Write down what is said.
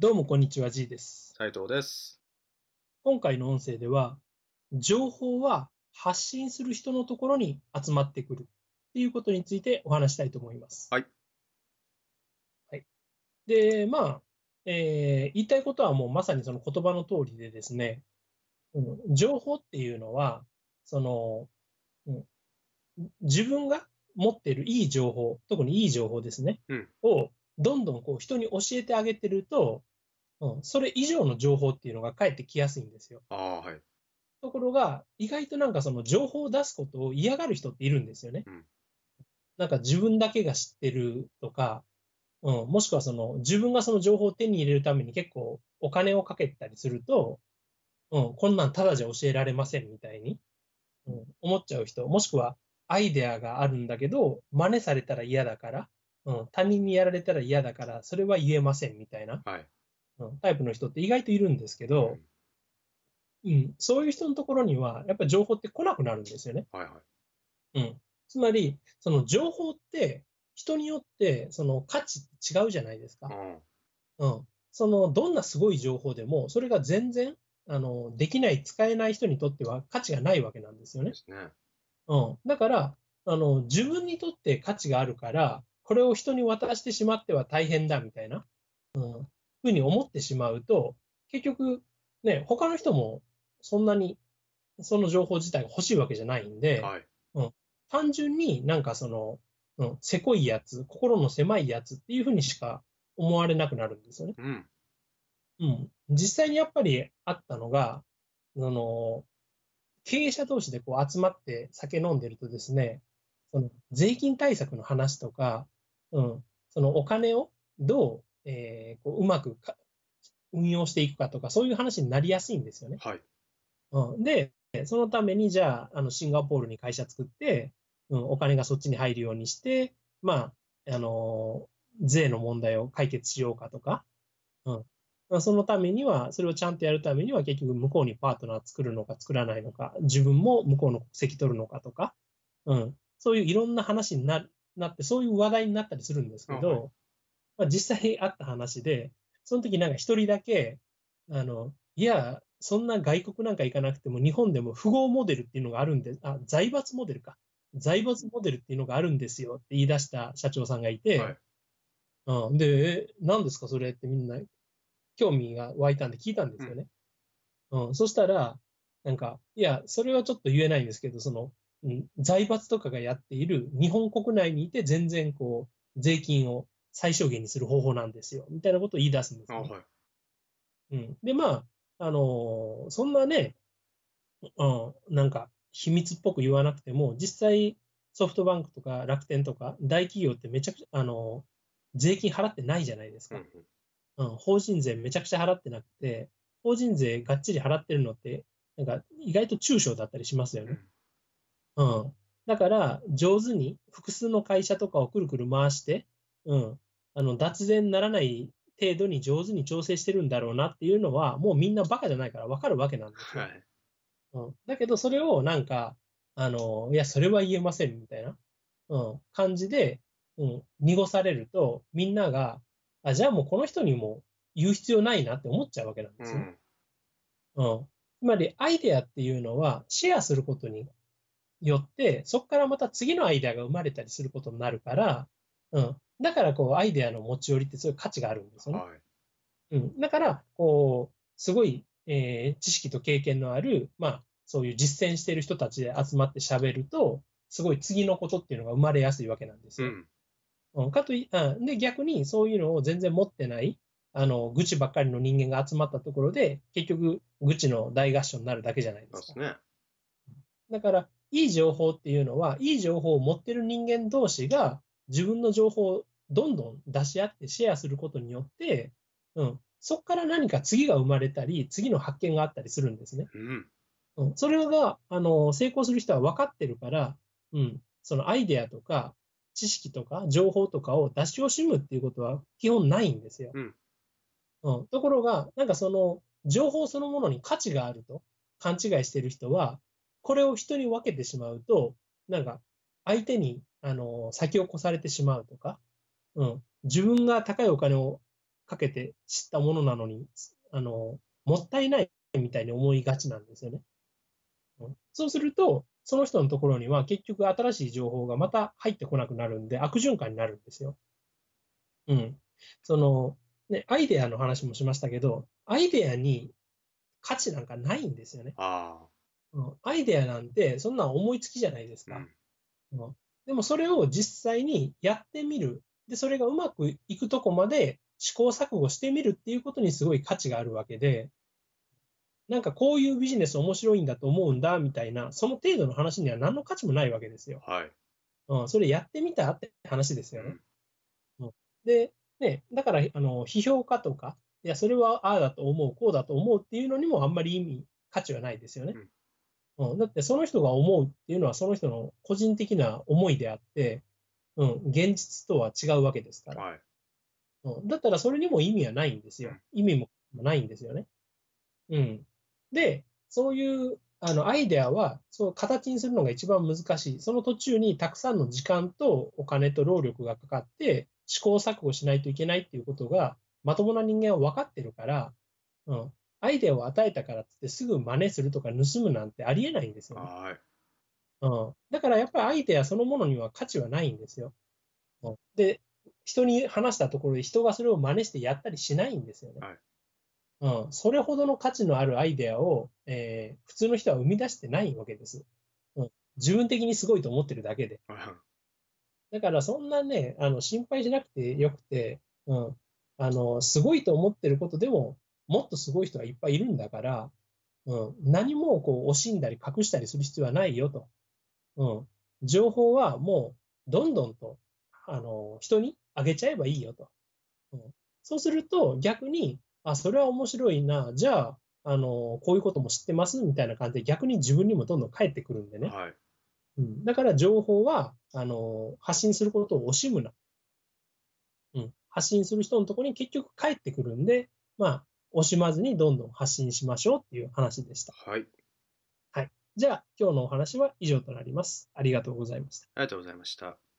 どうもこんにちは、G です。 斉藤です。 今回の音声では、情報は発信する人のところに集まってくるっていうことについてお話したいと思います。 はい。 はい。で、言いたいことはもうまさにその言葉の通りでですね、情報っていうのは、その、うん自分が持っているいい情報、特にいい情報ですね、 うん。 をどんどんこう人に教えてあげてると、それ以上の情報っていうのが返ってきやすいんですよ。 ああ、はい。 ところが、意外となんかその情報を出すことを嫌がる人っているんですよね。 うん。 なんか自分だけが知ってるとか、もしくはその自分がその情報を手に入れるために結構お金をかけたりすると、こんなんただじゃ教えられませんみたいに、思っちゃう人、もしくはアイデアがあるんだけど、真似されたら嫌だから、他人にやられたら嫌だから、それは言えませんみたいな、 はい。 タイプの人って意外といるんですけど、 うん。 そういう人のところには、やっぱり情報って来なくなるんですよね。 はいはい。 つまり、その情報って人によってその価値って違うじゃないですか。 うん。 そのどんなすごい情報でも、それが全然できない、使えない人にとっては価値がないわけなんですよね。 ですね。 だから、自分にとって価値があるから、これを人に渡してしまっては大変だみたいな、ふうに思ってしまうと、結局、ね、他の人もそんなにその情報自体が欲しいわけじゃないんで、 はい。 うん、単純になんかその、せこいやつ、心の狭いやつっていうふうにしか思われなくなるんですよね。 うん。 実際にやっぱりあったのが、その、経営者同士でこう集まって酒飲んでるとですね、その税金対策の話とか、そのお金をどう、こううまく運用していくかとか、そういう話になりやすいんですよね。 はい。 で、そのために、じゃあ、シンガポールに会社作って、お金がそっちに入るようにして、まあ、税の問題を解決しようかとか、そのためには、それをちゃんとやるためには、結局向こうにパートナー作るのか作らないのか、自分も向こうの国籍取るのかとか、そういういろんな話になって、そういう話題になったりするんですあ、はい。 けど、実際あった話で、その時なんか一人だけ、いや、そんな外国なんか行かなくても、日本でも富豪モデルっていうのがあるんで、財閥モデルか。財閥モデルっていうのがあるんですよって言い出した社長さんがいて、 はい。 で、何ですかそれってみんな興味が湧いたんで聞いたんでうん。 すよね。そしたら、なんか、いや、それはちょっと言えないんですけど、財閥とかがやっている日本国内にいて全然こう、税金を最小限にする方法なんですよ、みたいなことを言い出すんであ、 すね。 はい。 で、そんなね、なんか秘密っぽく言わなくても、実際ソフトバンクとか楽天とか大企業ってめちゃくちゃ、税金払ってないじゃないですか。 うん。 法人税めちゃくちゃ払ってなくて、法人税がっちり払ってるのって、なんか意外と中小だったりしますよね。 うん。 うん。だから、上手に複数の会社とかをくるくる回して、うん。脱税にならない程度に上手に調整してるんだろうなっていうのは、もうみんなバカじゃないからわかるわけなんですよ。 はい。 だけど、それをなんか、いや、それは言えませんみたいな、感じで、濁されると、みんなが、じゃあもうこの人にも言う必要ないなって思っちゃうわけなんですよね。 うん。 うん。つまり、アイデアっていうのは、シェアすることによって、そこからまた次のアイデアが生まれたりすることになるから、だから、こう、アイデアの持ち寄りってそういう価値があるんですよね。 はい。 だから、こう、すごい、知識と経験のある、そういう実践している人たちで集まって喋ると、すごい次のことっていうのが生まれやすいわけなんですよ。 うん。 で、逆にそういうのを全然持ってない、愚痴ばっかりの人間が集まったところで、結局、愚痴の大合唱になるだけじゃないですか。 そうですね。 だから、いい情報っていうのは、いい情報を持ってる人間同士が、自分の情報をどんどん出し合ってシェアすることによって、そこから何か次が生まれたり、次の発見があったりするんですね。 うん。 それが、成功する人は分かってるから、そのアイデアとか、知識とか、情報とかを出し惜しむっていうことは基本ないんですよ。 うん。 ところが、なんかその、情報そのものに価値があると勘違いしている人は、これを人に分けてしまうと、なんか、相手に、先を越されてしまうとか、自分が高いお金をかけて知ったものなのに、もったいないみたいに思いがちなんですよね。そうすると、その人のところには結局新しい情報がまた入ってこなくなるんで、悪循環になるんですよ。うん。その、ね、アイデアの話もしましたけど、アイデアに価値なんかないんですよね。 ああ、 アイデアなんて、そんな思いつきじゃないですか。 うん。 うんでもそれを実際にやってみる。で、それがうまくいくとこまで試行錯誤してみるっていうことにすごい価値があるわけで、なんかこういうビジネス面白いんだと思うんだみたいな、その程度の話には何の価値もないわけですよ。 はい。 それやってみたって話ですよね。 うん。 うんで、ね、だから、批評家とか、いや、それはああだと思う、こうだと思うっていうのにもあんまり価値はないですよね。 うん。 だってその人が思うっていうのはその人の個人的な思いであって、現実とは違うわけですから。 はい。 だったらそれにも意味はないんですよ。 うん。 意味もないんですよね。うん。で、そういうアイデアは、そう形にするのが一番難しい。その途中にたくさんの時間とお金と労力がかかって、試行錯誤しないといけないっていうことが、まともな人間は分かってるから、うん、アイデアを与えたからってすぐ真似するとか盗むなんてありえないんですよね。 はい。 だからやっぱりアイデアそのものには価値はないんですよ。で、人に話したところで人がそれを真似してやったりしないんですよね。 はい。 それほどの価値のあるアイデアを、普通の人は生み出してないわけです。自分的にすごいと思ってるだけで。だからそんなね、心配しなくてよくて、すごいと思ってることでも、もっとすごい人がいっぱいいるんだから、何もこう惜しんだり隠したりする必要はないよと。うん、情報はもうどんどんと人にあげちゃえばいいよと。そうすると逆に、あ、それは面白いな、じゃあ、こういうことも知ってますみたいな感じで逆に自分にもどんどん返ってくるんでね。 はい。 だから情報は、発信することを惜しむな。発信する人のところに結局返ってくるんで、まあ、惜しまずにどんどん発信しましょうっていう話でした。 はい。 はい。じゃあ、今日のお話は以上となります。ありがとうございました。 ありがとうございました。